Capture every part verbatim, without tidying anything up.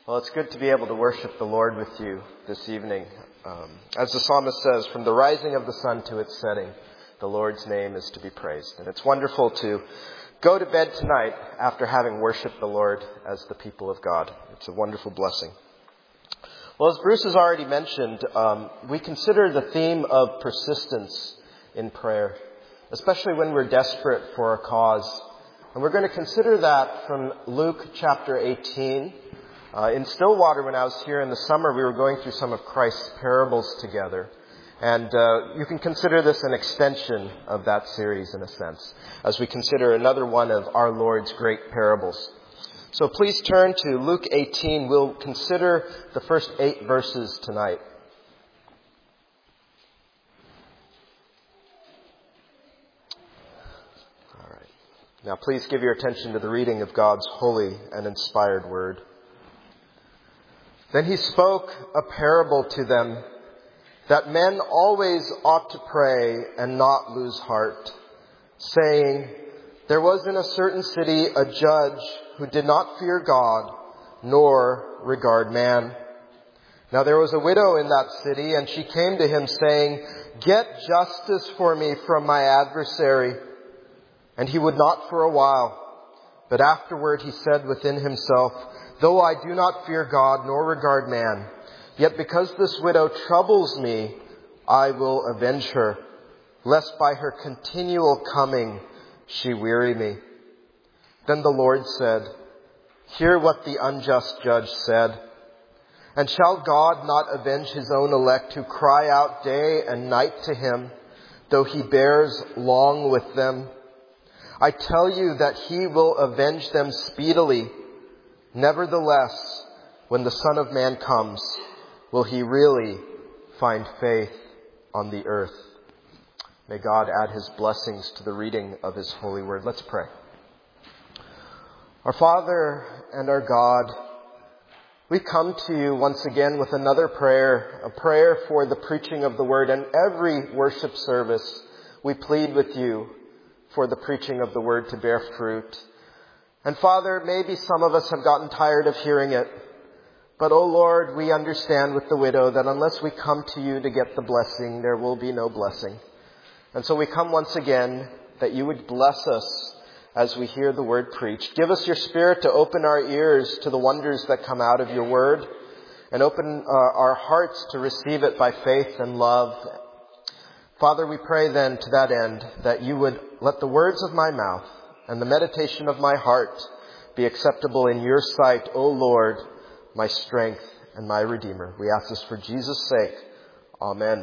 Well, it's good to be able to worship the Lord with you this evening. Um, as the psalmist says, from the rising of the sun to its setting, the Lord's name is to be praised. And it's wonderful to go to bed tonight after having worshiped the Lord as the people of God. It's a wonderful blessing. Well, as Bruce has already mentioned, um, we consider the theme of persistence in prayer, especially when we're desperate for a cause. And we're going to consider that from Luke chapter eighteen. Uh, in Stillwater, when I was here in the summer, we were going through some of Christ's parables together. And uh, you can consider this an extension of that series in a sense, as we consider another one of our Lord's great parables. So please turn to Luke eighteen. We'll consider the first eight verses tonight. All right. Now please give your attention to the reading of God's holy and inspired word. Then he spoke a parable to them, that men always ought to pray and not lose heart, saying, there was in a certain city a judge who did not fear God, nor regard man. Now there was a widow in that city, and she came to him saying, get justice for me from my adversary. And he would not for a while. But afterward he said within himself, though I do not fear God nor regard man, yet because this widow troubles me, I will avenge her, lest by her continual coming she weary me. Then the Lord said, hear what the unjust judge said. And shall God not avenge his own elect who cry out day and night to him, though he bears long with them? I tell you that he will avenge them speedily. Nevertheless, when the Son of Man comes, will he really find faith on the earth? May God add his blessings to the reading of his holy word. Let's pray. Our Father and our God, we come to you once again with another prayer, a prayer for the preaching of the word. And every worship service, we plead with you for the preaching of the word to bear fruit. And Father, maybe some of us have gotten tired of hearing it. But, oh Lord, we understand with the widow that unless we come to you to get the blessing, there will be no blessing. And so we come once again that you would bless us as we hear the word preached. Give us your Spirit to open our ears to the wonders that come out of your word, and open uh, our hearts to receive it by faith and love. Father, we pray then to that end that you would let the words of my mouth and the meditation of my heart be acceptable in your sight, O Lord, my strength and my Redeemer. We ask this for Jesus' sake. Amen.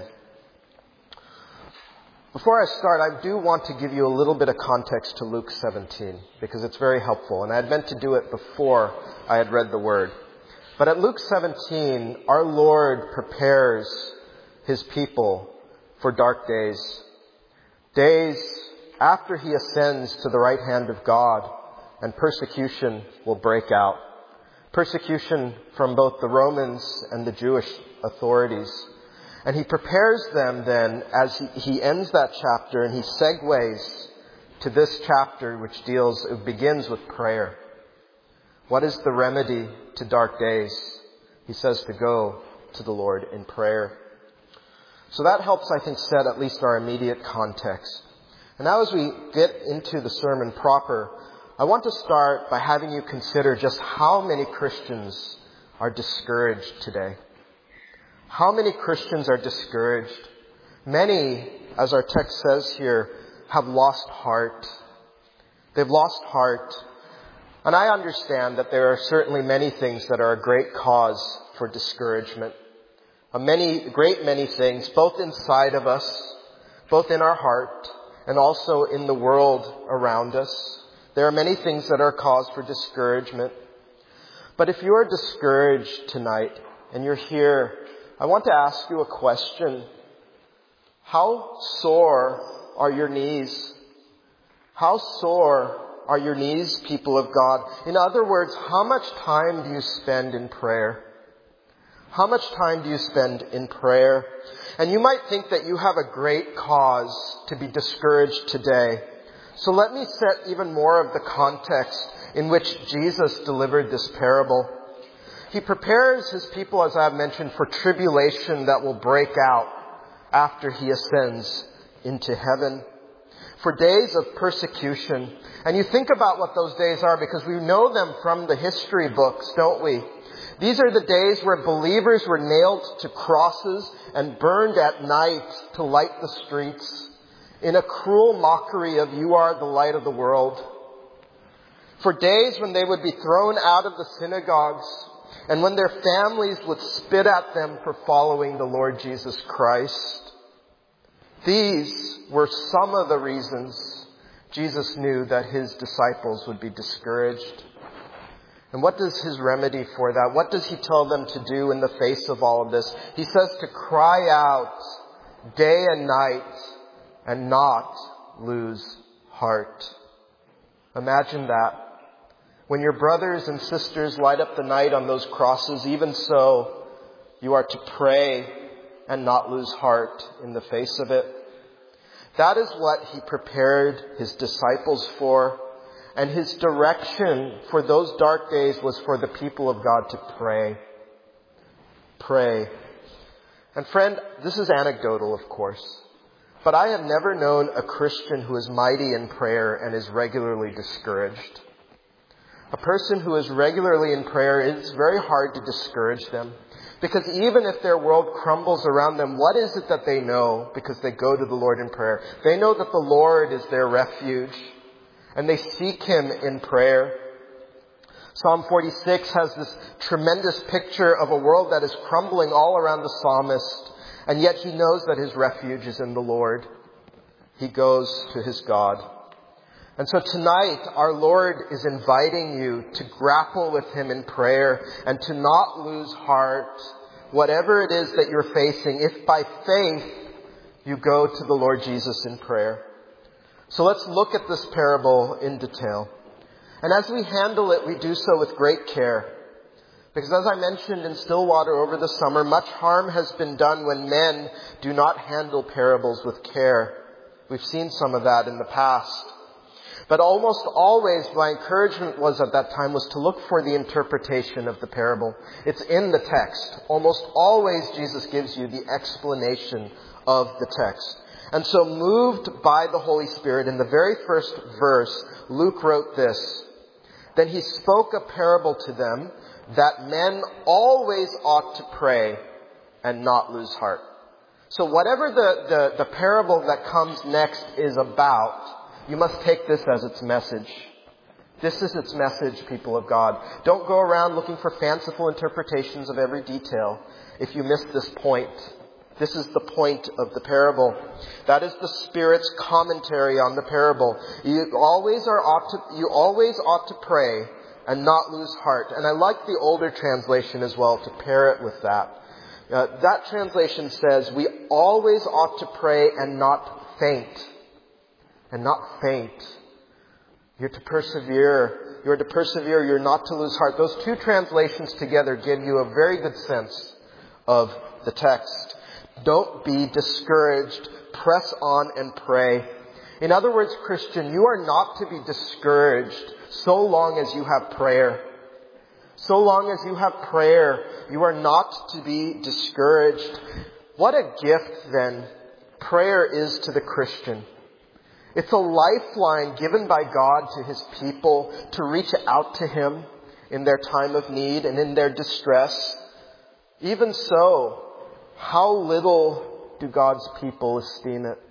Before I start, I do want to give you a little bit of context to Luke seventeen, because it's very helpful. And I had meant to do it before I had read the word. But at Luke seventeen, our Lord prepares his people for dark days. Days after he ascends to the right hand of God, and persecution will break out. Persecution from both the Romans and the Jewish authorities. And he prepares them then as he, he ends that chapter, and he segues to this chapter which deals, it begins with prayer. What is the remedy to dark days? He says to go to the Lord in prayer. So that helps, I think, set at least our immediate context. And now as we get into the sermon proper, I want to start by having you consider just how many Christians are discouraged today. How many Christians are discouraged? Many, as our text says here, have lost heart. They've lost heart. And I understand that there are certainly many things that are a great cause for discouragement. A many, great many things, both inside of us, both in our heart, and also in the world around us. There are many things that are cause for discouragement. But if you are discouraged tonight and you're here, I want to ask you a question. How sore are your knees? How sore are your knees, people of God? In other words, how much time do you spend in prayer? How much time do you spend in prayer? And you might think that you have a great cause to be discouraged today. So let me set even more of the context in which Jesus delivered this parable. He prepares his people, as I've mentioned, for tribulation that will break out after he ascends into heaven, for days of persecution. And you think about what those days are because we know them from the history books, don't we? These are the days where believers were nailed to crosses and burned at night to light the streets in a cruel mockery of "You are the light of the world." For days when they would be thrown out of the synagogues and when their families would spit at them for following the Lord Jesus Christ. These were some of the reasons Jesus knew that his disciples would be discouraged. And what is his remedy for that? What does he tell them to do in the face of all of this? He says to cry out day and night and not lose heart. Imagine that. When your brothers and sisters light up the night on those crosses, even so, you are to pray and not lose heart in the face of it. That is what he prepared his disciples for. And his direction for those dark days was for the people of God to pray. Pray. And friend, this is anecdotal, of course. But I have never known a Christian who is mighty in prayer and is regularly discouraged. A person who is regularly in prayer, it's very hard to discourage them. Because even if their world crumbles around them, what is it that they know? Because they go to the Lord in prayer. They know that the Lord is their refuge. And they seek him in prayer. Psalm forty-six has this tremendous picture of a world that is crumbling all around the psalmist. And yet he knows that his refuge is in the Lord. He goes to his God. And so tonight, our Lord is inviting you to grapple with him in prayer and to not lose heart, whatever it is that you're facing, if by faith you go to the Lord Jesus in prayer. So let's look at this parable in detail. And as we handle it, we do so with great care. Because as I mentioned in Stillwater over the summer, much harm has been done when men do not handle parables with care. We've seen some of that in the past. But almost always my encouragement was at that time was to look for the interpretation of the parable. It's in the text. Almost always Jesus gives you the explanation of the text. And so moved by the Holy Spirit, in the very first verse, Luke wrote this. Then he spoke a parable to them that men always ought to pray and not lose heart. So whatever the, the, the parable that comes next is about, you must take this as its message. This is its message, people of God. Don't go around looking for fanciful interpretations of every detail if you miss this point. This is the point of the parable. That is the Spirit's commentary on the parable. You always are ought to, you always ought to pray and not lose heart. And I like the older translation as well to pair it with that. Uh, that translation says, we always ought to pray and not faint. And not faint. You're to persevere. You're to persevere. You're not to lose heart. Those two translations together give you a very good sense of the text. Don't be discouraged. Press on and pray. In other words, Christian, you are not to be discouraged so long as you have prayer. So long as you have prayer, you are not to be discouraged. What a gift, then, prayer is to the Christian. It's a lifeline given by God to his people to reach out to him in their time of need and in their distress. Even so, how little do God's people esteem it?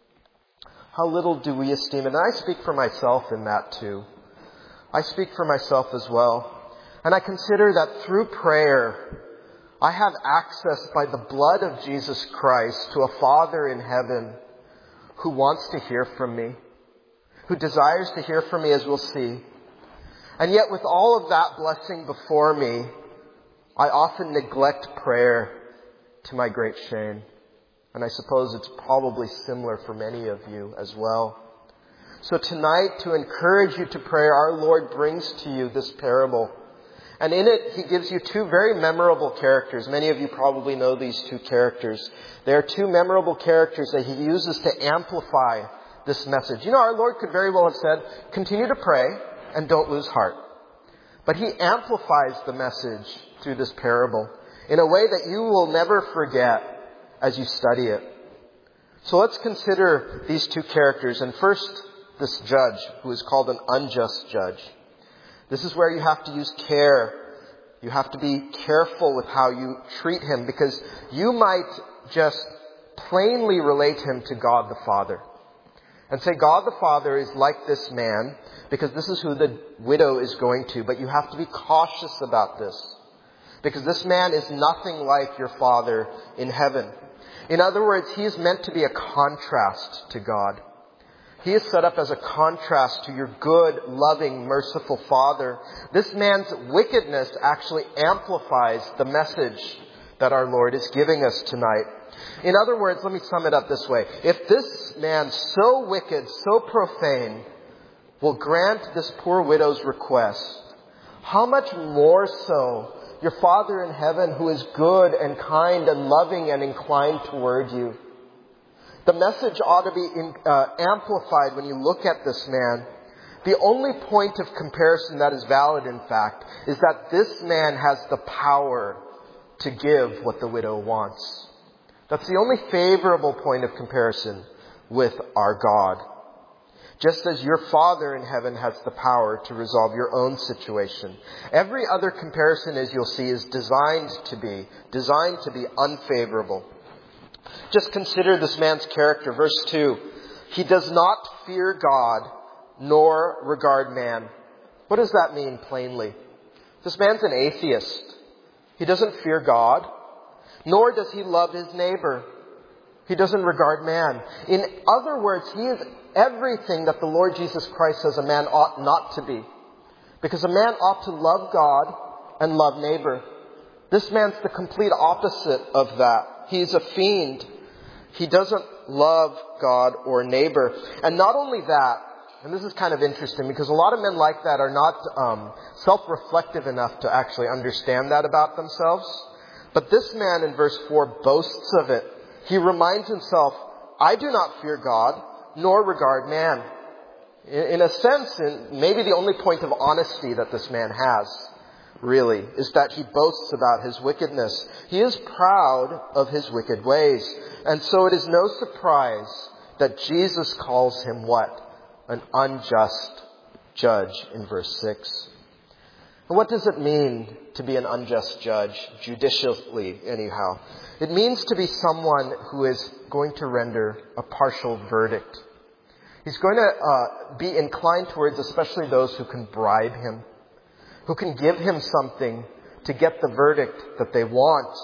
How little do we esteem it? And I speak for myself in that too. I speak for myself as well. And I consider that through prayer, I have access by the blood of Jesus Christ to a Father in heaven who wants to hear from me, who desires to hear from me, as we'll see. And yet with all of that blessing before me, I often neglect prayer to my great shame. And I suppose it's probably similar for many of you as well. So tonight, to encourage you to pray, our Lord brings to you this parable. And in it, he gives you two very memorable characters. Many of you probably know these two characters. They are two memorable characters that he uses to amplify this message. You know, our Lord could very well have said, continue to pray and don't lose heart. But he amplifies the message through this parable in a way that you will never forget as you study it. So let's consider these two characters. And first, this judge, who is called an unjust judge. This is where you have to use care. You have to be careful with how you treat him, because you might just plainly relate him to God the Father. And say God the Father is like this man, because this is who the widow is going to. But you have to be cautious about this, because this man is nothing like your Father in heaven. In other words, he is meant to be a contrast to God. He is set up as a contrast to your good, loving, merciful Father. This man's wickedness actually amplifies the message that our Lord is giving us tonight. In other words, let me sum it up this way. If this man, so wicked, so profane, will grant this poor widow's request, how much more so your Father in heaven, who is good and kind and loving and inclined toward you? The message ought to be in, uh, amplified when you look at this man. The only point of comparison that is valid, in fact, is that this man has the power to give what the widow wants. That's the only favorable point of comparison with our God. Just as your Father in heaven has the power to resolve your own situation. Every other comparison, as you'll see, is designed to be, designed to be unfavorable. Just consider this man's character. Verse two. He does not fear God, nor regard man. What does that mean plainly? This man's an atheist. He doesn't fear God, nor does he love his neighbor. He doesn't regard man. In other words, he is everything that the Lord Jesus Christ says a man ought not to be. Because a man ought to love God and love neighbor. This man's the complete opposite of that. He's a fiend. He doesn't love God or neighbor. And not only that, and this is kind of interesting because a lot of men like that are not um, self-reflective enough to actually understand that about themselves. But this man in verse four boasts of it. He reminds himself, I do not fear God, nor regard man. In, in a sense, in maybe the only point of honesty that this man has, really, is that he boasts about his wickedness. He is proud of his wicked ways. And so it is no surprise that Jesus calls him what? An unjust judge in verse six. And what does it mean to be an unjust judge, judicially anyhow? It means to be someone who is going to render a partial verdict. He's going to uh, be inclined towards especially those who can bribe him, who can give him something to get the verdict that they want.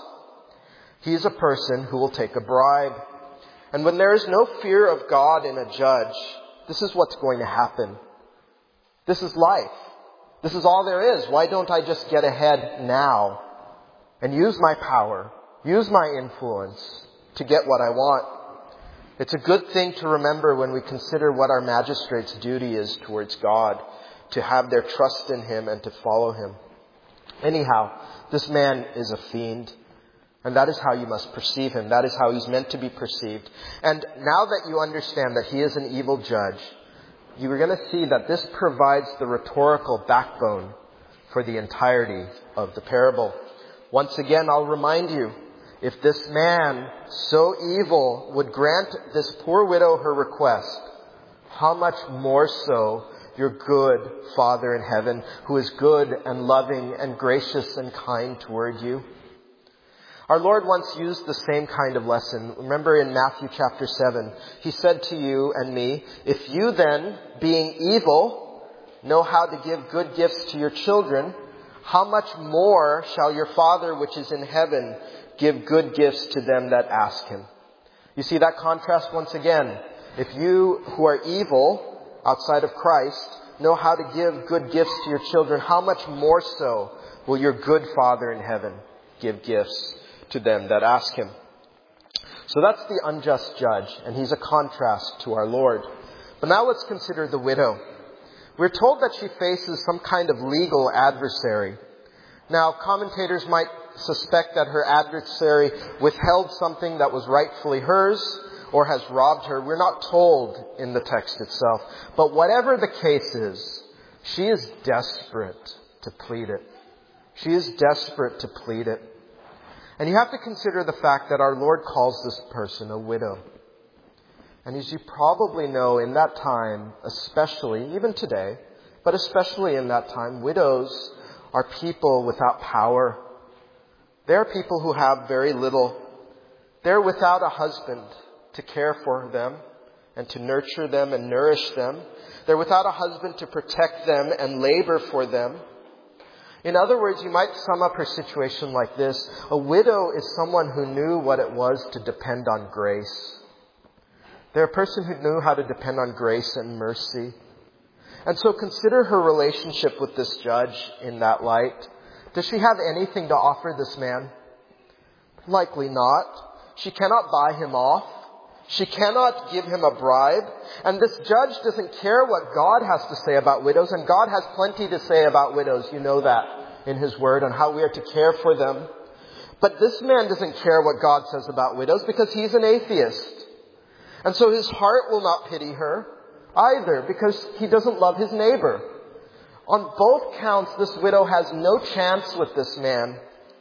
He is a person who will take a bribe. And when there is no fear of God in a judge, this is what's going to happen. This is life. This is all there is. Why don't I just get ahead now and use my power, use my influence to get what I want? It's a good thing to remember when we consider what our magistrate's duty is towards God, to have their trust in Him and to follow Him. Anyhow, this man is a fiend. And that is how you must perceive him. That is how he's meant to be perceived. And now that you understand that he is an evil judge, you are going to see that this provides the rhetorical backbone for the entirety of the parable. Once again, I'll remind you, if this man, so evil, would grant this poor widow her request, how much more so your good Father in heaven, who is good and loving and gracious and kind toward you? Our Lord once used the same kind of lesson. Remember in Matthew chapter seven, He said to you and me, if you then, being evil, know how to give good gifts to your children, how much more shall your Father which is in heaven give good gifts to them that ask Him? You see that contrast once again. If you who are evil outside of Christ know how to give good gifts to your children, how much more so will your good Father in heaven give gifts to them that ask Him? So that's the unjust judge, and he's a contrast to our Lord. But now let's consider the widow. We're told that she faces some kind of legal adversary. Now, commentators might suspect that her adversary withheld something that was rightfully hers or has robbed her. We're not told in the text itself. But whatever the case is, she is desperate. to plead it. She is desperate to plead it. And you have to consider the fact that our Lord calls this person a widow. And as you probably know, in that time, especially, even today, but especially in that time, widows are people without power. They're people who have very little. They're without a husband to care for them and to nurture them and nourish them. They're without a husband to protect them and labor for them. In other words, you might sum up her situation like this. A widow is someone who knew what it was to depend on grace. They're a person who knew how to depend on grace and mercy. And so consider her relationship with this judge in that light. Does she have anything to offer this man? Likely not. She cannot buy him off. She cannot give him a bribe. And this judge doesn't care what God has to say about widows. And God has plenty to say about widows. You know that in His Word on how we are to care for them. But this man doesn't care what God says about widows because he's an atheist. And so his heart will not pity her either because he doesn't love his neighbor. On both counts, this widow has no chance with this man.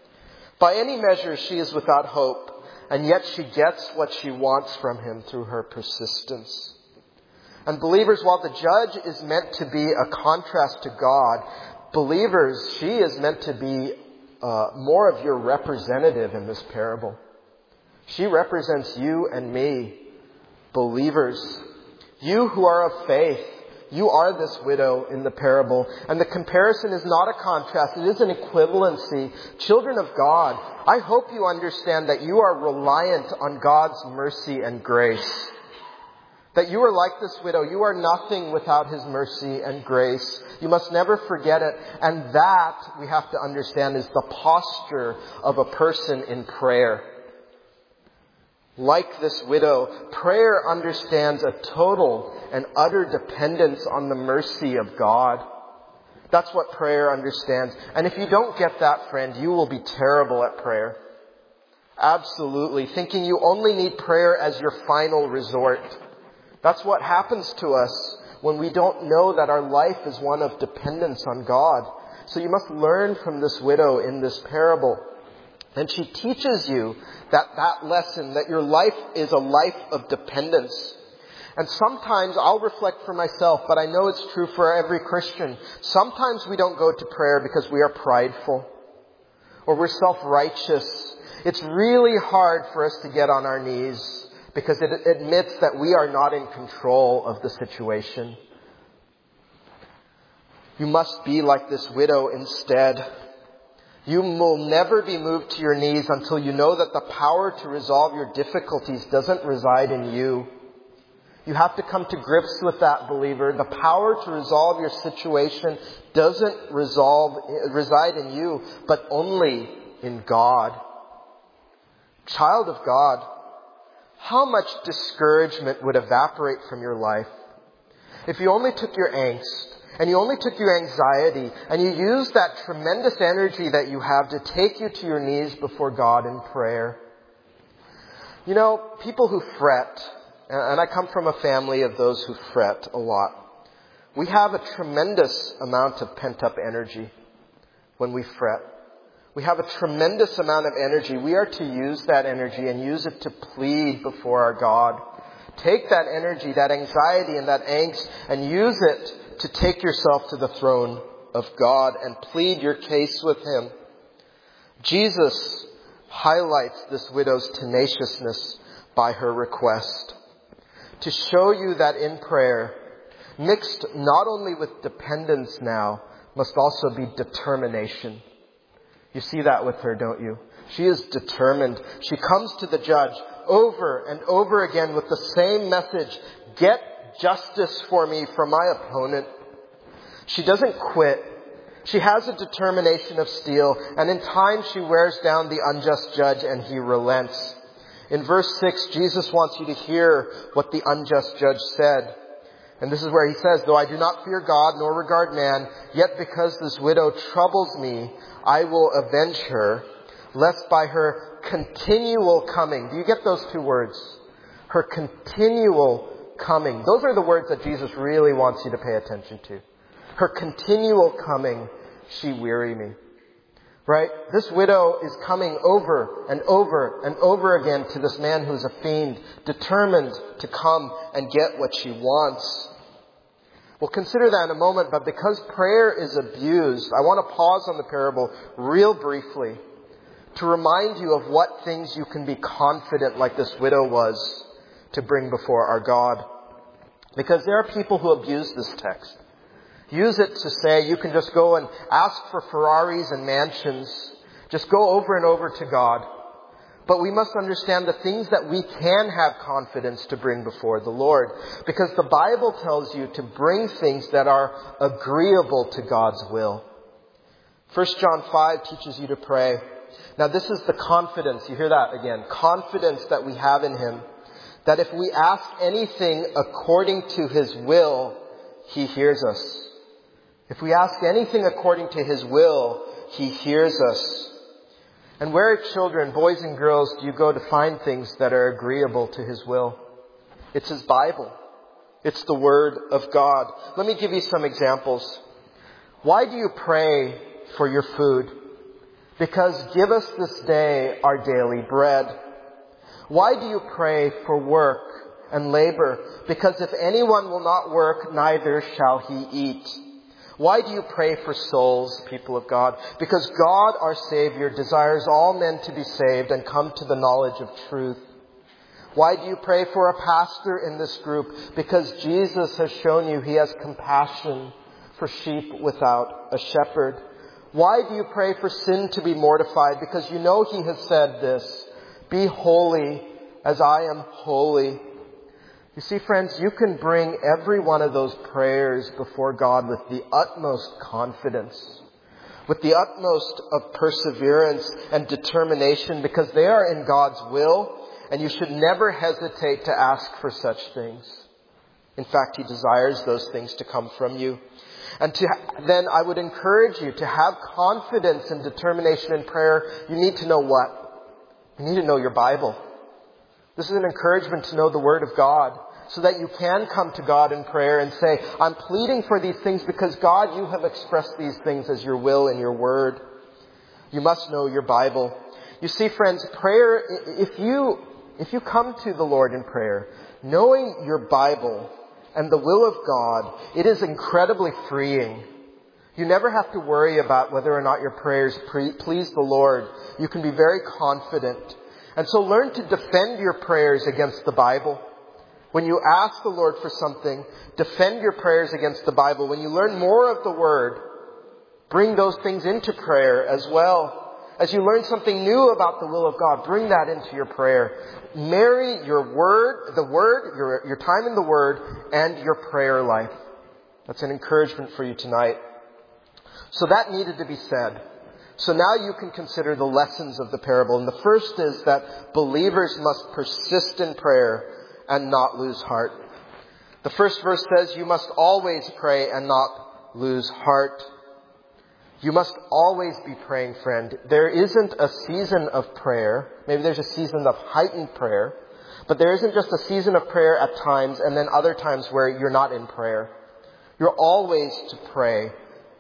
By any measure, she is without hope. And yet she gets what she wants from him through her persistence. And believers, while the judge is meant to be a contrast to God, believers, she is meant to be uh, more of your representative in this parable. She represents you and me, believers. You who are of faith, you are this widow in the parable. And the comparison is not a contrast, it is an equivalency. Children of God, I hope you understand that you are reliant on God's mercy and grace. That you are like this widow. You are nothing without His mercy and grace. You must never forget it. And that, we have to understand, is the posture of a person in prayer. Like this widow, prayer understands a total and utter dependence on the mercy of God. That's what prayer understands. And if you don't get that, friend, you will be terrible at prayer. Absolutely. Thinking you only need prayer as your final resort. That's what happens to us when we don't know that our life is one of dependence on God. So you must learn from this widow in this parable. And she teaches you that that lesson, that your life is a life of dependence. And sometimes I'll reflect for myself, but I know it's true for every Christian. Sometimes we don't go to prayer because we are prideful or we're self-righteous. It's really hard for us to get on our knees because it admits that we are not in control of the situation. You must be like this widow instead. You will never be moved to your knees until you know that the power to resolve your difficulties doesn't reside in you. You have to come to grips with that, believer. The power to resolve your situation doesn't resolve, reside in you, but only in God. Child of God, how much discouragement would evaporate from your life if you only took your angst and you only took your anxiety and you used that tremendous energy that you have to take you to your knees before God in prayer. You know, people who fret, and I come from a family of those who fret a lot. We have a tremendous amount of pent-up energy when we fret. We have a tremendous amount of energy. We are to use that energy and use it to plead before our God. Take that energy, that anxiety and that angst, and use it to take yourself to the throne of God and plead your case with Him. Jesus highlights this widow's tenaciousness by her request, to show you that in prayer, mixed not only with dependence now, must also be determination. You see that with her, don't you? She is determined. She comes to the judge over and over again with the same message. Get justice for me from my opponent. She doesn't quit. She has a determination of steel, and in time she wears down the unjust judge and he relents. In verse six, Jesus wants you to hear what the unjust judge said. And this is where he says, though I do not fear God nor regard man, yet because this widow troubles me, I will avenge her, lest by her continual coming. Do you get those two words? Her continual coming. Those are the words that Jesus really wants you to pay attention to. Her continual coming, she weary me. Right? This widow is coming over and over and over again to this man who's a fiend, determined to come and get what she wants. We'll consider that in a moment, but because prayer is abused, I want to pause on the parable real briefly to remind you of what things you can be confident, like this widow was, to bring before our God. Because there are people who abuse this text. Use it to say you can just go and ask for Ferraris and mansions. Just go over and over to God. But we must understand the things that we can have confidence to bring before the Lord. Because the Bible tells you to bring things that are agreeable to God's will. First John five teaches you to pray. Now this is the confidence, you hear that again, confidence that we have in Him. That if we ask anything according to His will, He hears us. If we ask anything according to His will, He hears us. And where, children, boys and girls, do you go to find things that are agreeable to His will? It's His Bible. It's the Word of God. Let me give you some examples. Why do you pray for your food? Because give us this day our daily bread. Why do you pray for work and labor? Because if anyone will not work, neither shall he eat. Why do you pray for souls, people of God? Because God, our Savior, desires all men to be saved and come to the knowledge of truth. Why do you pray for a pastor in this group? Because Jesus has shown you He has compassion for sheep without a shepherd. Why do you pray for sin to be mortified? Because you know He has said this, be holy as I am holy. You see, friends, you can bring every one of those prayers before God with the utmost confidence, with the utmost of perseverance and determination, because they are in God's will, and you should never hesitate to ask for such things. In fact, He desires those things to come from you. And to, then I would encourage you to have confidence and determination in prayer. You need to know what? You need to know your Bible. This is an encouragement to know the Word of God, so that you can come to God in prayer and say, I'm pleading for these things because God, you have expressed these things as your will in your Word. You must know your Bible. You see, friends, prayer, if you, if you come to the Lord in prayer, knowing your Bible and the will of God, it is incredibly freeing. You never have to worry about whether or not your prayers pre- please the Lord. You can be very confident. And so learn to defend your prayers against the Bible. When you ask the Lord for something, defend your prayers against the Bible. When you learn more of the Word, bring those things into prayer as well. As you learn something new about the will of God, bring that into your prayer. Marry your Word, the Word, your, your time in the Word, and your prayer life. That's an encouragement for you tonight. So that needed to be said. So now you can consider the lessons of the parable. And the first is that believers must persist in prayer and not lose heart. The first verse says you must always pray and not lose heart. You must always be praying, friend. There isn't a season of prayer. Maybe there's a season of heightened prayer. But there isn't just a season of prayer at times and then other times where you're not in prayer. You're always to pray.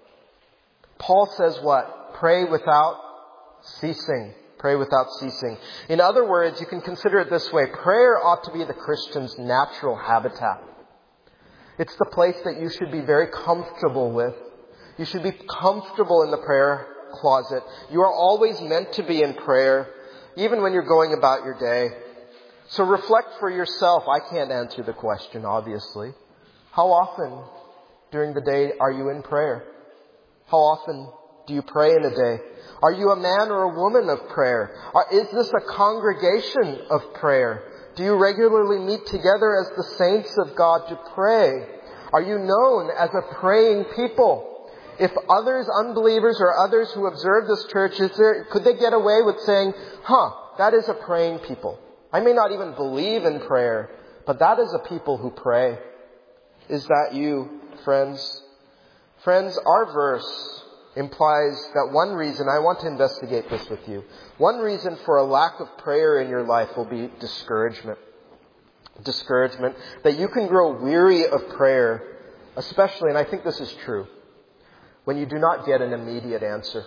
Paul says what? Pray without ceasing. Pray without ceasing. In other words, you can consider it this way. Prayer ought to be the Christian's natural habitat. It's the place that you should be very comfortable with. You should be comfortable in the prayer closet. You are always meant to be in prayer, even when you're going about your day. So reflect for yourself. I can't answer the question, obviously. How often during the day are you in prayer? How often do you pray in a day? Are you a man or a woman of prayer? Or is this a congregation of prayer? Do you regularly meet together as the saints of God to pray? Are you known as a praying people? If others, unbelievers or others who observe this church, is there, could they get away with saying, huh, that is a praying people. I may not even believe in prayer, but that is a people who pray. Is that you, friends? Friends, our verse implies that one reason, I want to investigate this with you, one reason for a lack of prayer in your life will be discouragement. Discouragement. That you can grow weary of prayer, especially, and I think this is true, when you do not get an immediate answer.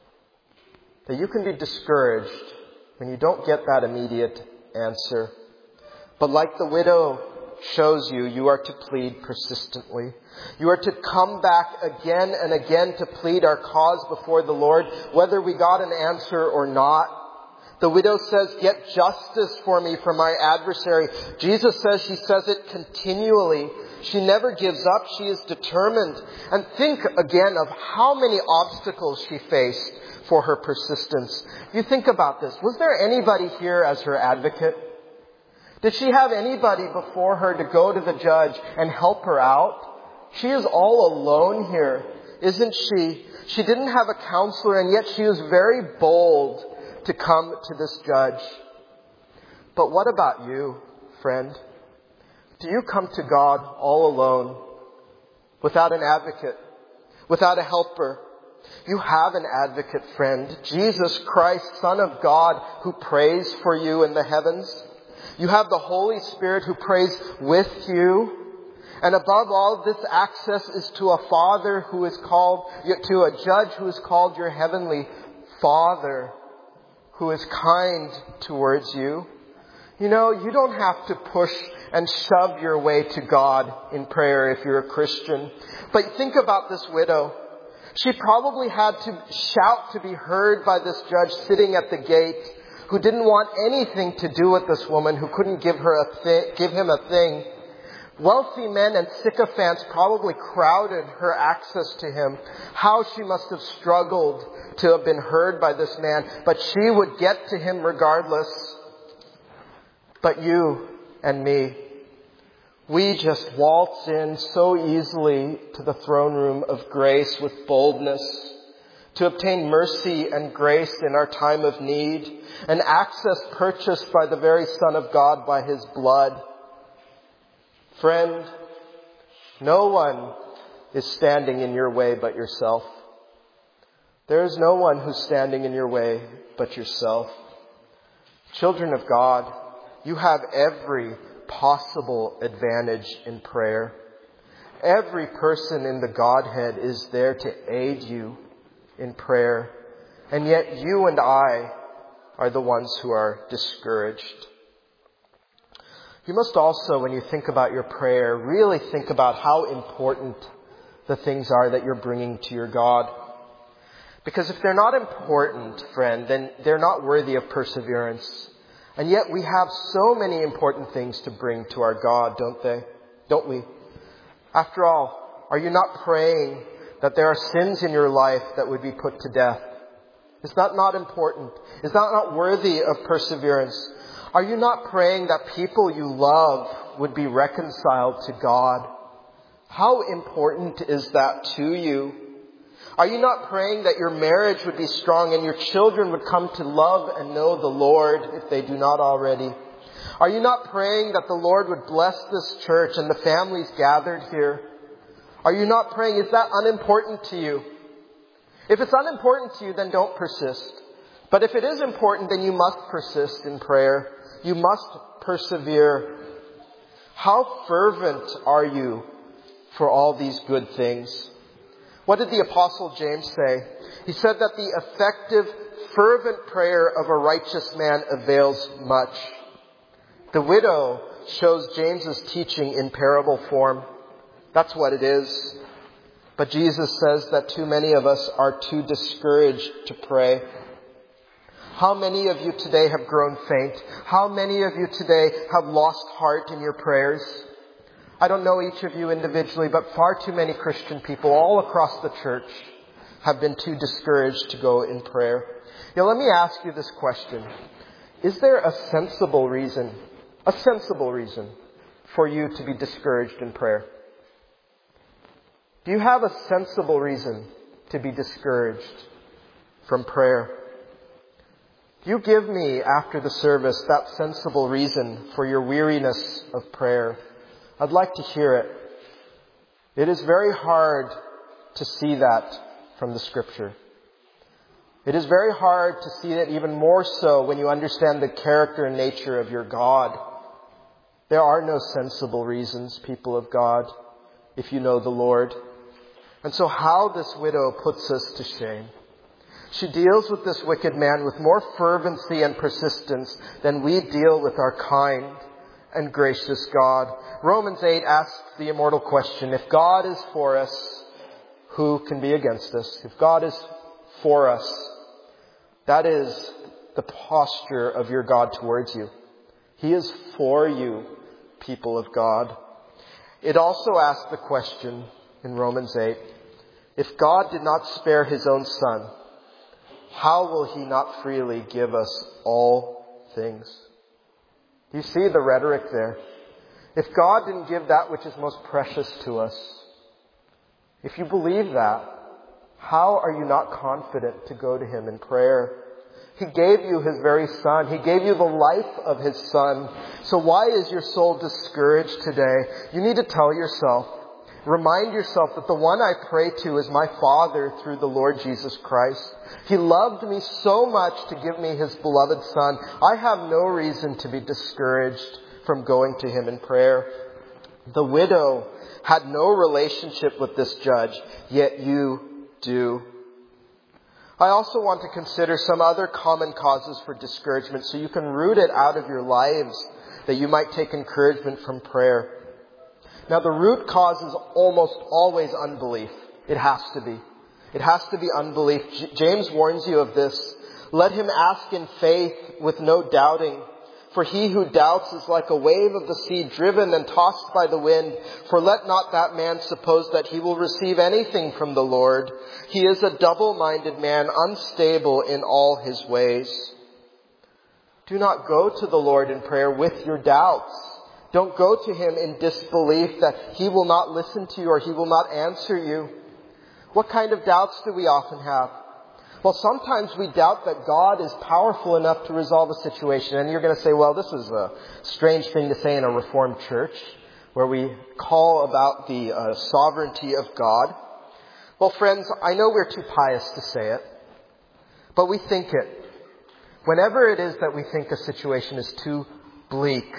That you can be discouraged when you don't get that immediate answer. But like the widow shows you, you are to plead persistently. You are to come back again and again to plead our cause before the Lord, whether we got an answer or not. The widow says, "Get justice for me from my adversary." Jesus says she says it continually. She never gives up. She is determined. And think again of how many obstacles she faced for her persistence. You think about this. Was there anybody here as her advocate? Did she have anybody before her to go to the judge and help her out? She is all alone here, isn't she? She didn't have a counselor, and yet she was very bold to come to this judge. But what about you, friend? Do you come to God all alone, without an advocate, without a helper? You have an advocate, friend, Jesus Christ, Son of God, who prays for you in the heavens. You have the Holy Spirit who prays with you. And above all, this access is to a Father who is called, to a judge who is called your heavenly Father, who is kind towards you. You know, you don't have to push and shove your way to God in prayer if you're a Christian. But think about this widow. She probably had to shout to be heard by this judge sitting at the gate, who didn't want anything to do with this woman, who couldn't give her a thi- give him a thing. Wealthy men and sycophants probably crowded her access to him. How she must have struggled to have been heard by this man, but she would get to him regardless. But you and me, we just waltz in so easily to the throne room of grace with boldness, to obtain mercy and grace in our time of need, an access purchased by the very Son of God by His blood. Friend, no one is standing in your way but yourself. There is no one who's standing in your way but yourself. Children of God, you have every possible advantage in prayer. Every person in the Godhead is there to aid you in prayer. And yet you and I are the ones who are discouraged. You must also, when you think about your prayer, really think about how important the things are that you're bringing to your God. Because if they're not important, friend, then they're not worthy of perseverance. And yet we have so many important things to bring to our God, don't they? Don't we? After all, are you not praying that there are sins in your life that would be put to death? Is that not important? Is that not worthy of perseverance? Are you not praying that people you love would be reconciled to God? How important is that to you? Are you not praying that your marriage would be strong and your children would come to love and know the Lord if they do not already? Are you not praying that the Lord would bless this church and the families gathered here? Are you not praying? Is that unimportant to you? If it's unimportant to you, then don't persist. But if it is important, then you must persist in prayer. You must persevere. How fervent are you for all these good things? What did the Apostle James say? He said that the effective, fervent prayer of a righteous man avails much. The widow shows James's teaching in parable form. That's what it is. But Jesus says that too many of us are too discouraged to pray. How many of you today have grown faint? How many of you today have lost heart in your prayers? I don't know each of you individually, but far too many Christian people all across the church have been too discouraged to go in prayer. Now let me ask you this question. Is there a sensible reason, a sensible reason for you to be discouraged in prayer? Do you have a sensible reason to be discouraged from prayer? You give me, after the service, that sensible reason for your weariness of prayer. I'd like to hear it. It is very hard to see that from the Scripture. It is very hard to see it even more so when you understand the character and nature of your God. There are no sensible reasons, people of God, if you know the Lord. And so how this widow puts us to shame. She deals with this wicked man with more fervency and persistence than we deal with our kind and gracious God. Romans eight asks the immortal question, if God is for us, who can be against us? If God is for us, that is the posture of your God towards you. He is for you, people of God. It also asks the question in Romans eight, if God did not spare his own Son, how will he not freely give us all things? You see the rhetoric there. If God didn't give that which is most precious to us, if you believe that, how are you not confident to go to him in prayer? He gave you his very Son. He gave you the life of his Son. So why is your soul discouraged today? You need to tell yourself, remind yourself that the one I pray to is my Father through the Lord Jesus Christ. He loved me so much to give me his beloved Son. I have no reason to be discouraged from going to him in prayer. The widow had no relationship with this judge, yet you do. I also want to consider some other common causes for discouragement so you can root it out of your lives, that you might take encouragement from prayer. Now, the root cause is almost always unbelief. It has to be. It has to be unbelief. J- James warns you of this. Let him ask in faith with no doubting. For he who doubts is like a wave of the sea driven and tossed by the wind. For let not that man suppose that he will receive anything from the Lord. He is a double-minded man, unstable in all his ways. Do not go to the Lord in prayer with your doubts. Don't go to him in disbelief that he will not listen to you or he will not answer you. What kind of doubts do we often have? Well, sometimes we doubt that God is powerful enough to resolve a situation. And you're going to say, well, this is a strange thing to say in a Reformed church where we call about the uh, sovereignty of God. Well, friends, I know we're too pious to say it, but we think it. Whenever it is that we think a situation is too bleak,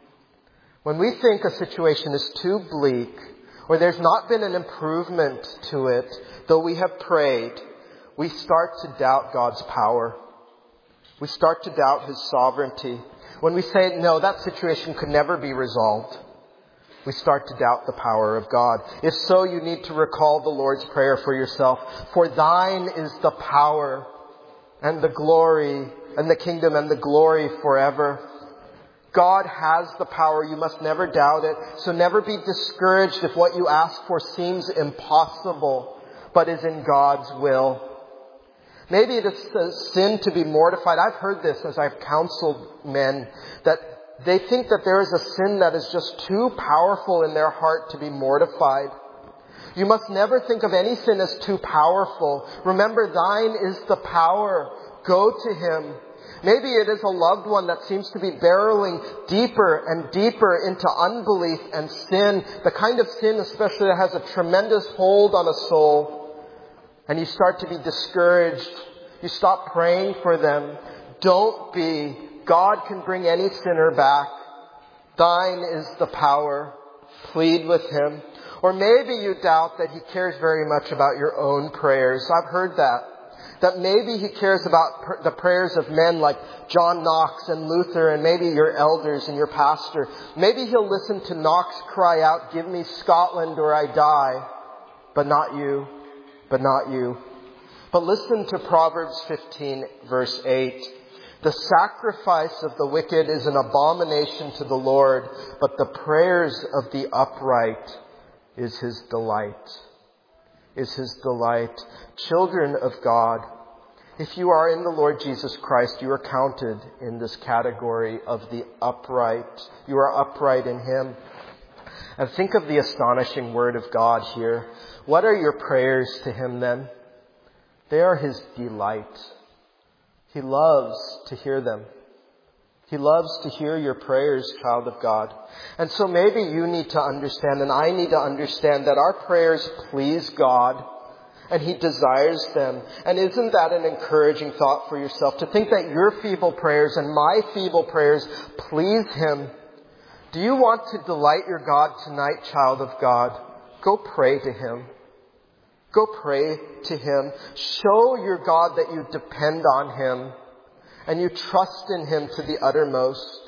when we think a situation is too bleak, or there's not been an improvement to it, though we have prayed, we start to doubt God's power. We start to doubt his sovereignty. When we say, no, that situation could never be resolved, we start to doubt the power of God. If so, you need to recall the Lord's Prayer for yourself. For thine is the power and the glory and the kingdom and the glory forever. God has the power. You must never doubt it. So never be discouraged if what you ask for seems impossible, but is in God's will. Maybe it is a sin to be mortified. I've heard this as I've counseled men, that they think that there is a sin that is just too powerful in their heart to be mortified. You must never think of any sin as too powerful. Remember, thine is the power. Go to him. Maybe it is a loved one that seems to be barreling deeper and deeper into unbelief and sin, the kind of sin especially that has a tremendous hold on a soul. And you start to be discouraged. You stop praying for them. Don't be. God can bring any sinner back. Thine is the power. Plead with him. Or maybe you doubt that he cares very much about your own prayers. I've heard that. That maybe he cares about pr- the prayers of men like John Knox and Luther and maybe your elders and your pastor. Maybe he'll listen to Knox cry out, give me Scotland or I die. But not you. But not you. But listen to Proverbs fifteen verse eight. The sacrifice of the wicked is an abomination to the Lord, but the prayers of the upright is his delight. Is his delight. Children of God, if you are in the Lord Jesus Christ, you are counted in this category of the upright. You are upright in him. And think of the astonishing word of God here. What are your prayers to him then? They are his delight. He loves to hear them. He loves to hear your prayers, child of God. And so maybe you need to understand, and I need to understand, that our prayers please God, and he desires them. And isn't that an encouraging thought for yourself, to think that your feeble prayers and my feeble prayers please him? Do you want to delight your God tonight, child of God? Go pray to him. Go pray to Him. Show your God that you depend on Him and you trust in Him to the uttermost.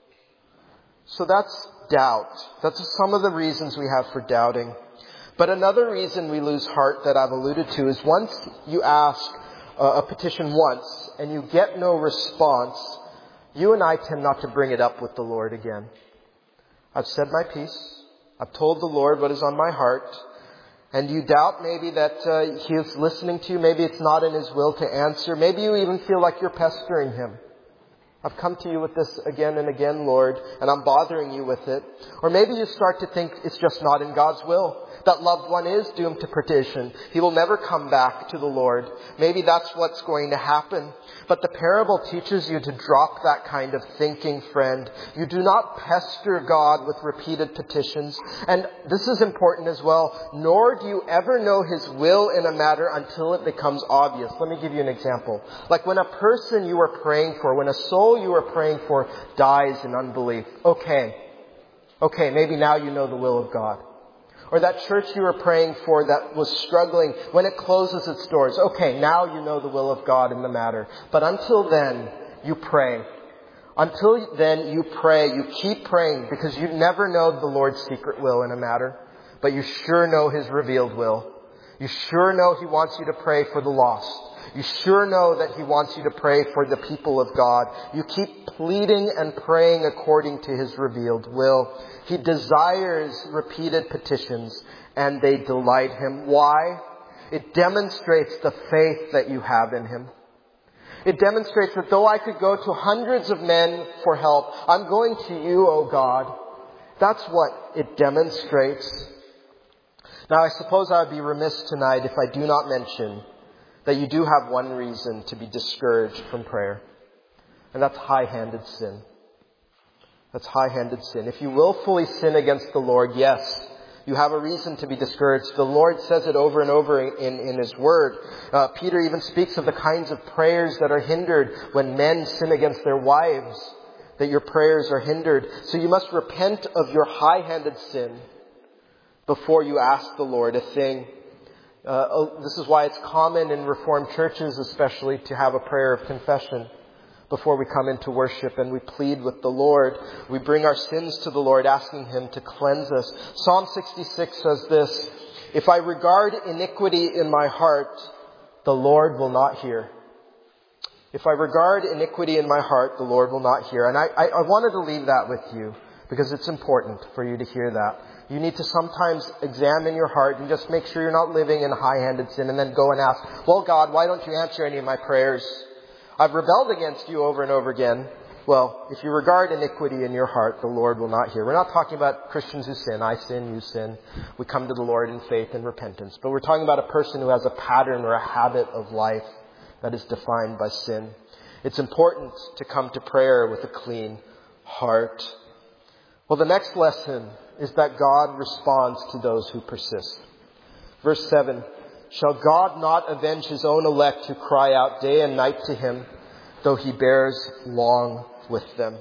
So that's doubt. That's some of the reasons we have for doubting. But another reason we lose heart that I've alluded to is once you ask a petition once and you get no response, you and I tend not to bring it up with the Lord again. I've said my piece. I've told the Lord what is on my heart. And you doubt maybe that uh, He is listening to you. Maybe it's not in His will to answer. Maybe you even feel like you're pestering Him. I've come to you with this again and again, Lord, and I'm bothering you with it. Or maybe you start to think it's just not in God's will. That loved one is doomed to perdition. He will never come back to the Lord. Maybe that's what's going to happen. But the parable teaches you to drop that kind of thinking, friend. You do not pester God with repeated petitions. And this is important as well. Nor do you ever know His will in a matter until it becomes obvious. Let me give you an example. Like when a person you are praying for, when a soul you are praying for dies in unbelief. Okay. Okay, maybe now you know the will of God. Or that church you were praying for that was struggling, when it closes its doors. Okay, now you know the will of God in the matter. But until then, you pray. Until then, you pray. You keep praying because you never know the Lord's secret will in a matter. But you sure know His revealed will. You sure know He wants you to pray for the lost. You sure know that He wants you to pray for the people of God. You keep pleading and praying according to His revealed will. He desires repeated petitions and they delight Him. Why? It demonstrates the faith that you have in Him. It demonstrates that though I could go to hundreds of men for help, I'm going to you, O God. That's what it demonstrates. Now, I suppose I would be remiss tonight if I do not mention that you do have one reason to be discouraged from prayer. And that's high-handed sin. That's high-handed sin. If you willfully sin against the Lord, yes, you have a reason to be discouraged. The Lord says it over and over in, in His Word. Uh, Peter even speaks of the kinds of prayers that are hindered when men sin against their wives, that your prayers are hindered. So you must repent of your high-handed sin before you ask the Lord a thing. Uh, this is why it's common in Reformed churches especially to have a prayer of confession before we come into worship and we plead with the Lord. We bring our sins to the Lord, asking Him to cleanse us. Psalm sixty-six says this, "If I regard iniquity in my heart, the Lord will not hear." If I regard iniquity in my heart, the Lord will not hear. And I, I, I wanted to leave that with you because it's important for you to hear that. You need to sometimes examine your heart and just make sure you're not living in high-handed sin and then go and ask, well, God, why don't you answer any of my prayers? I've rebelled against you over and over again. Well, if you regard iniquity in your heart, the Lord will not hear. We're not talking about Christians who sin. I sin, you sin. We come to the Lord in faith and repentance. But we're talking about a person who has a pattern or a habit of life that is defined by sin. It's important to come to prayer with a clean heart. Well, the next lesson is that God responds to those who persist. Verse seven, "Shall God not avenge His own elect who cry out day and night to Him, though He bears long with them?"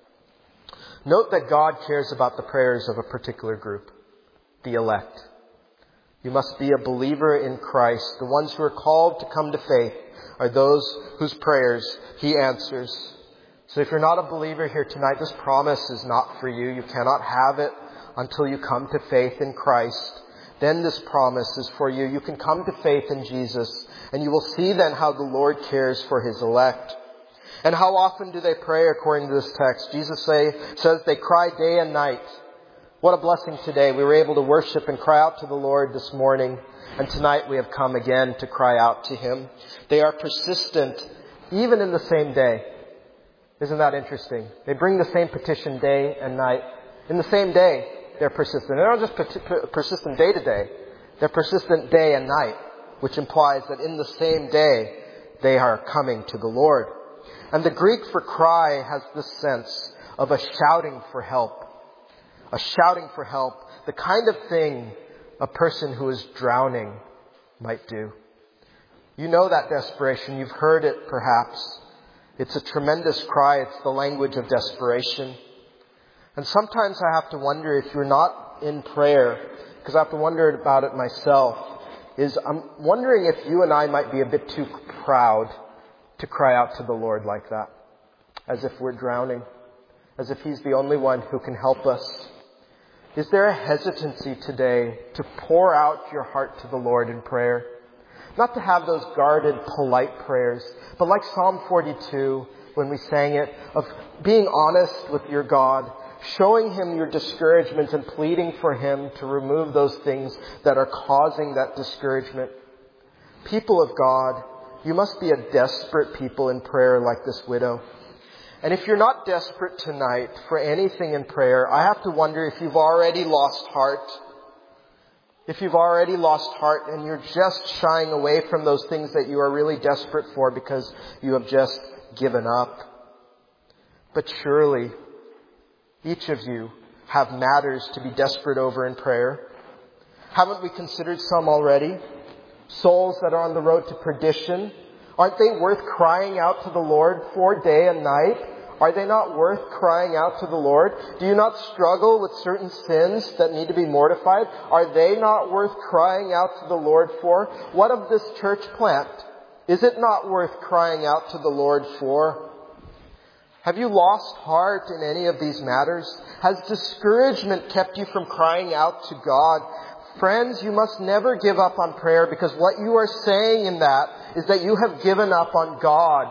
Note that God cares about the prayers of a particular group, the elect. You must be a believer in Christ. The ones who are called to come to faith are those whose prayers He answers. So if you're not a believer here tonight, this promise is not for you. You cannot have it until you come to faith in Christ. Then this promise is for you. You can come to faith in Jesus, and you will see then how the Lord cares for His elect. And how often do they pray according to this text? Jesus say, says they cry day and night. What a blessing today. We were able to worship and cry out to the Lord this morning. And tonight we have come again to cry out to Him. They are persistent even in the same day. Isn't that interesting? They bring the same petition day and night. In the same day, they're persistent. They're not just persistent day to day. They're persistent day and night, which implies that in the same day, they are coming to the Lord. And the Greek for cry has this sense of a shouting for help. A shouting for help. The kind of thing a person who is drowning might do. You know that desperation. You've heard it perhaps. It's a tremendous cry. It's the language of desperation. And sometimes I have to wonder if you're not in prayer, because I have to wonder about it myself, is I'm wondering if you and I might be a bit too proud to cry out to the Lord like that, as if we're drowning, as if He's the only one who can help us. Is there a hesitancy today to pour out your heart to the Lord in prayer? Not to have those guarded, polite prayers, but like Psalm forty-two, when we sang it, of being honest with your God, showing Him your discouragement and pleading for Him to remove those things that are causing that discouragement. People of God, you must be a desperate people in prayer like this widow. And if you're not desperate tonight for anything in prayer, I have to wonder if you've already lost heart. If you've already lost heart and you're just shying away from those things that you are really desperate for because you have just given up. But surely, each of you have matters to be desperate over in prayer. Haven't we considered some already? Souls that are on the road to perdition. Aren't they worth crying out to the Lord for day and night? Are they not worth crying out to the Lord? Do you not struggle with certain sins that need to be mortified? Are they not worth crying out to the Lord for? What of this church plant? Is it not worth crying out to the Lord for? Have you lost heart in any of these matters? Has discouragement kept you from crying out to God? Friends, you must never give up on prayer, because what you are saying in that is that you have given up on God.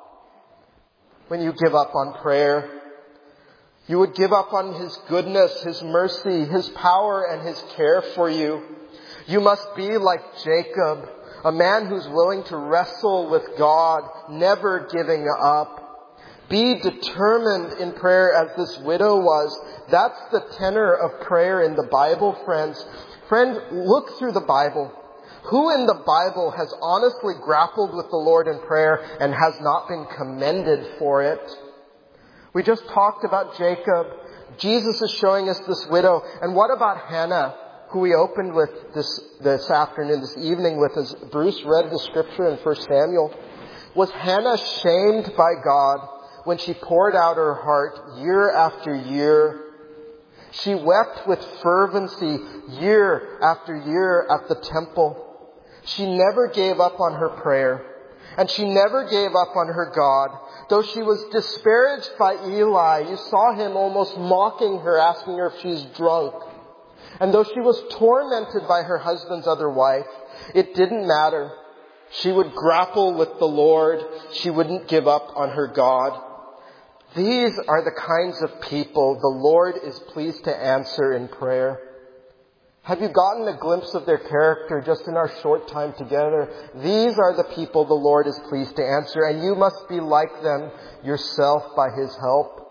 When you give up on prayer, you would give up on His goodness, His mercy, His power, and His care for you. You must be like Jacob, a man who's willing to wrestle with God, never giving up. Be determined in prayer as this widow was. That's the tenor of prayer in the Bible, friends. Friend, look through the Bible. Who in the Bible has honestly grappled with the Lord in prayer and has not been commended for it? We just talked about Jacob. Jesus is showing us this widow. And what about Hannah, who we opened with this, this afternoon, this evening with, as Bruce read the scripture in First Samuel? Was Hannah shamed by God when she poured out her heart year after year? She wept with fervency year after year at the temple. She never gave up on her prayer. And she never gave up on her God. Though she was disparaged by Eli, you saw him almost mocking her, asking her if she's drunk. And though she was tormented by her husband's other wife, it didn't matter. She would grapple with the Lord. She wouldn't give up on her God. These are the kinds of people the Lord is pleased to answer in prayer. Have you gotten a glimpse of their character just in our short time together? These are the people the Lord is pleased to answer, and you must be like them yourself by His help.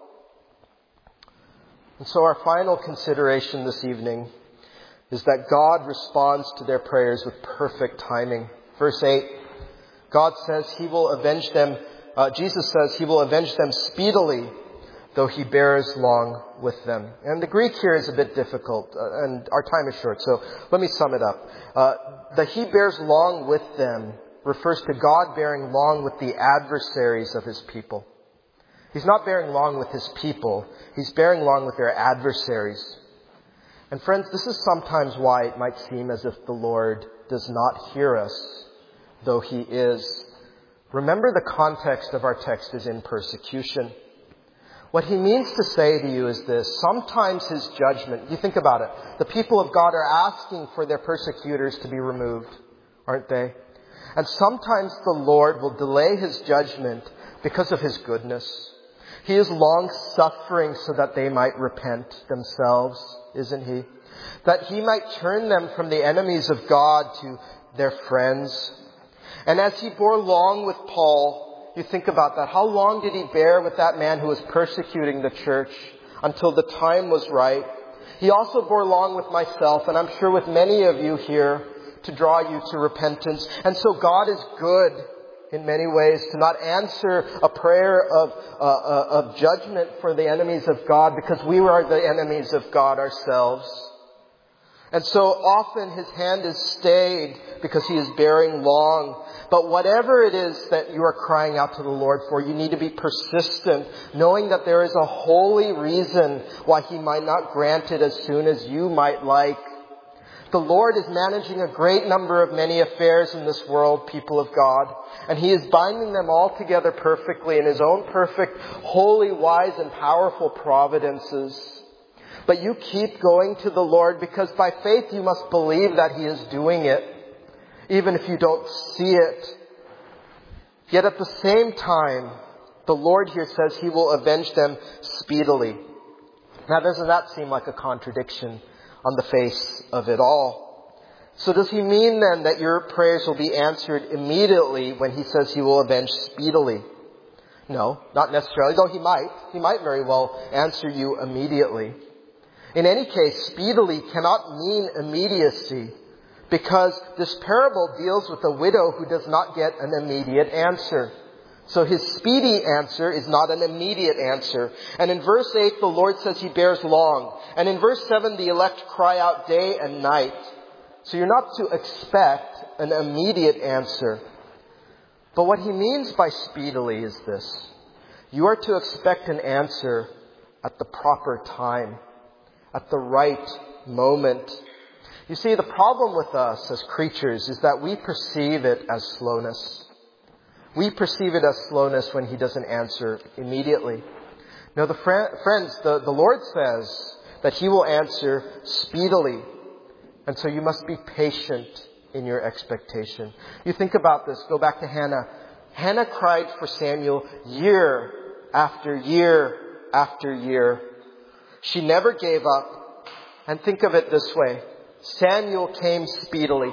And so our final consideration this evening is that God responds to their prayers with perfect timing. Verse eight, God says He will avenge them. Uh, Jesus says He will avenge them speedily, though He bears long with them. And the Greek here is a bit difficult, uh, and our time is short, so let me sum it up. Uh, the He bears long with them refers to God bearing long with the adversaries of His people. He's not bearing long with His people. He's bearing long with their adversaries. And friends, this is sometimes why it might seem as if the Lord does not hear us, though He is. Remember, the context of our text is in persecution. What He means to say to you is this: sometimes His judgment, you think about it, the people of God are asking for their persecutors to be removed, aren't they? And sometimes the Lord will delay His judgment because of His goodness. He is long-suffering so that they might repent themselves, isn't He? That He might turn them from the enemies of God to their friends. And as He bore long with Paul, you think about that. How long did He bear with that man who was persecuting the church? Until the time was right. He also bore long with myself, and I'm sure with many of you here, to draw you to repentance. And so God is good in many ways to not answer a prayer of, uh, uh, of judgment for the enemies of God, because we are the enemies of God ourselves. And so often His hand is stayed because He is bearing long. But whatever it is that you are crying out to the Lord for, you need to be persistent, knowing that there is a holy reason why He might not grant it as soon as you might like. The The Lord is managing a great number of many affairs in this world, people of God. And He is binding them all together perfectly in His own perfect, holy, wise, and powerful providences. But you keep going to the Lord because by faith you must believe that He is doing it, even if you don't see it. Yet at the same time, the Lord here says He will avenge them speedily. Now, doesn't that seem like a contradiction on the face of it all? So does He mean then that your prayers will be answered immediately when He says He will avenge speedily? No, not necessarily, though He might. He might very well answer you immediately. In any case, speedily cannot mean immediacy, because this parable deals with a widow who does not get an immediate answer. So His speedy answer is not an immediate answer. And in verse eight, the Lord says He bears long. And in verse seven, the elect cry out day and night. So you're not to expect an immediate answer. But what He means by speedily is this. You are to expect an answer at the proper time, at the right moment. You see, the problem with us as creatures is that we perceive it as slowness. We perceive it as slowness when He doesn't answer immediately. Now, the fr- friends, the, the Lord says that He will answer speedily. And so you must be patient in your expectation. You think about this. Go back to Hannah. Hannah cried for Samuel year after year after year. She never gave up. And think of it this way. Samuel came speedily.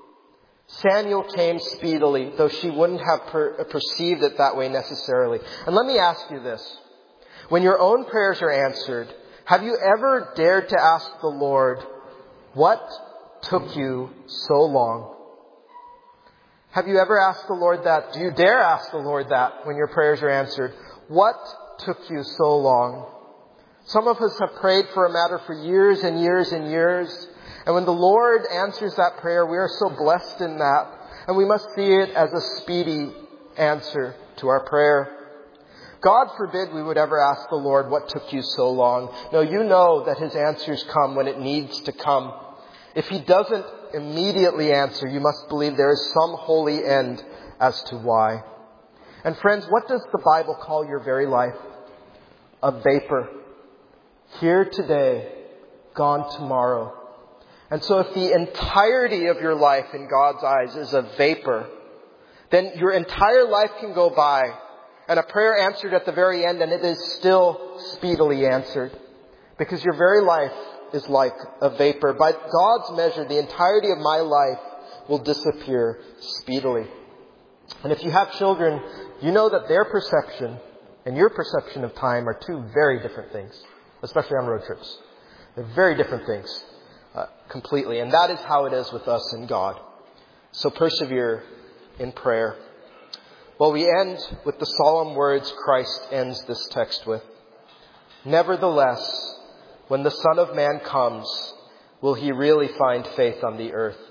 Samuel came speedily, though she wouldn't have per- perceived it that way necessarily. And let me ask you this. When your own prayers are answered, have you ever dared to ask the Lord, what took you so long? Have you ever asked the Lord that? Do you dare ask the Lord that when your prayers are answered? What took you so long? Some of us have prayed for a matter for years and years and years. And when the Lord answers that prayer, we are so blessed in that. And we must see it as a speedy answer to our prayer. God forbid we would ever ask the Lord, what took you so long? No, you know that His answers come when it needs to come. If He doesn't immediately answer, you must believe there is some holy end as to why. And friends, what does the Bible call your very life? A vapor. Here today, gone tomorrow. And so if the entirety of your life in God's eyes is a vapor, then your entire life can go by and a prayer answered at the very end and it is still speedily answered. Because your very life is like a vapor. By God's measure, the entirety of my life will disappear speedily. And if you have children, you know that their perception and your perception of time are two very different things, especially on road trips. They're very different things. Uh, completely. And that is how it is with us and God. So persevere in prayer. Well, we end with the solemn words Christ ends this text with. Nevertheless, when the Son of Man comes, will He really find faith on the earth?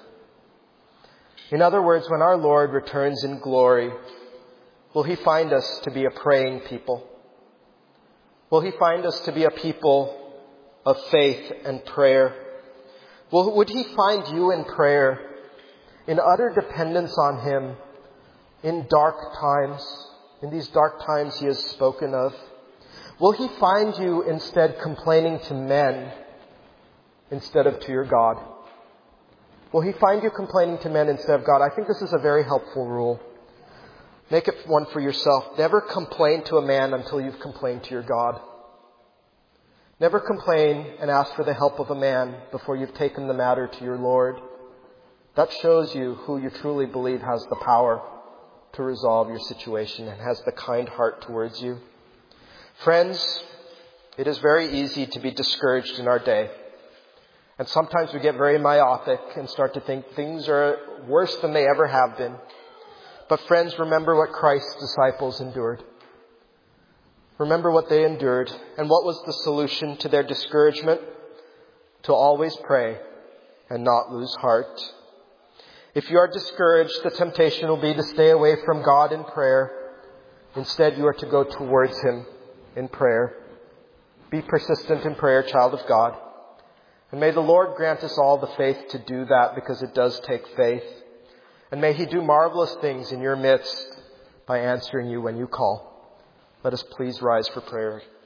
In other words, when our Lord returns in glory, will He find us to be a praying people? Will He find us to be a people of faith and prayer? Well, would He find you in prayer, in utter dependence on Him, in dark times, in these dark times He has spoken of? Will He find you instead complaining to men instead of to your God? Will He find you complaining to men instead of God? I think this is a very helpful rule. Make it one for yourself. Never complain to a man until you've complained to your God. Never complain and ask for the help of a man before you've taken the matter to your Lord. That shows you who you truly believe has the power to resolve your situation and has the kind heart towards you. Friends, it is very easy to be discouraged in our day. And sometimes we get very myopic and start to think things are worse than they ever have been. But friends, remember what Christ's disciples endured. Remember what they endured. And what was the solution to their discouragement? To always pray and not lose heart. If you are discouraged, the temptation will be to stay away from God in prayer. Instead, you are to go towards Him in prayer. Be persistent in prayer, child of God. And may the Lord grant us all the faith to do that, because it does take faith. And may He do marvelous things in your midst by answering you when you call. Let us please rise for prayer.